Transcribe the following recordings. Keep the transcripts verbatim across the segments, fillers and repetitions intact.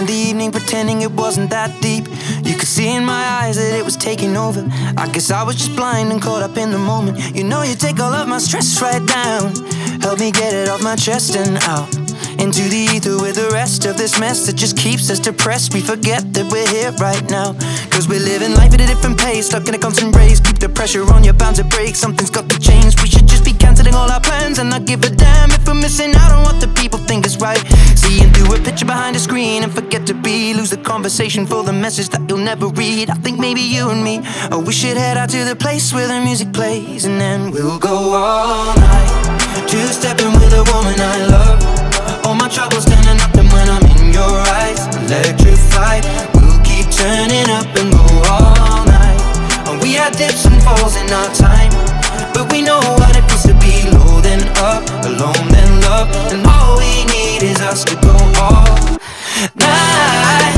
spend the evening pretending it wasn't that deep. You could see in my eyes that it was taking over. I guess I was just blind and caught up in the moment. You know you take all of my stress right down. Help me get it off my chest and out into the ether with the rest of this mess that just keeps us depressed. We forget that we're here right now, cause we're living life at a different pace, stuck in a constant race. Keep the pressure on, you're bound to break. Something's got to change. We should just be cancelling all our plans and not give a damn if we're missing out on what the people think is right. Seeing through a picture behind a screen and forget to be. Lose the conversation for the message that you'll never read. I think maybe you and me, oh, we should head out to the place where the music plays, and then we'll go all night, two-stepping with a woman I love. All my troubles turning up, and when I'm in your eyes, electrified. We'll keep turning up and go all night. And we had dips and falls in our time, but we know what it feels to be low then up, alone then love. And all we need is us to go all night,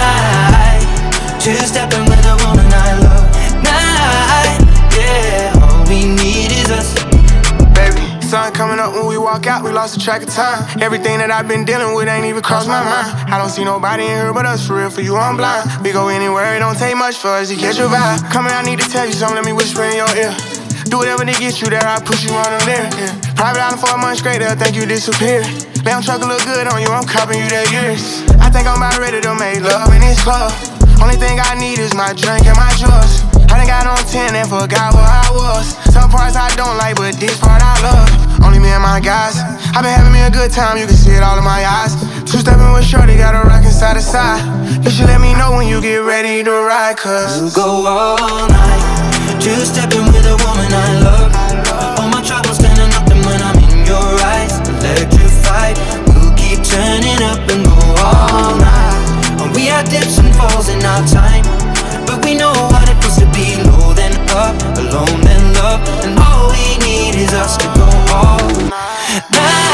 night, two-stepping with a woman I love. Night, yeah, all we need is us. Sun coming up when we walk out, we lost the track of time. Everything that I've been dealing with ain't even crossed my mind. I don't see nobody in here but us, for real, for you I'm blind. We go anywhere, it don't take much for us to catch your vibe. Come here, I need to tell you something, let me whisper in your ear. Do whatever to get you there, I push you on a lyric, yeah. Private island for a month straight, they'll think you disappeared. Lamb truck look good on you, I'm copping you that years. I think I'm about ready to make love in this club. Only thing I need is my drink and my drugs. I done got on ten and forgot where I was. Some parts I don't like, but this part I love. Only me and my guys. I been having me a good time, you can see it all in my eyes. Two-stepping with shorty, got a rockin' side to side. You should let me know when you get ready to ride, cause we'll go all night, two-stepping with a woman I love. All my troubles turning up, and when I'm in your eyes, electrified. We'll keep turning up and go all night. And we had dips and falls in our time, but we know what it feels to be low then up, alone then love. And all we need is us to go all night.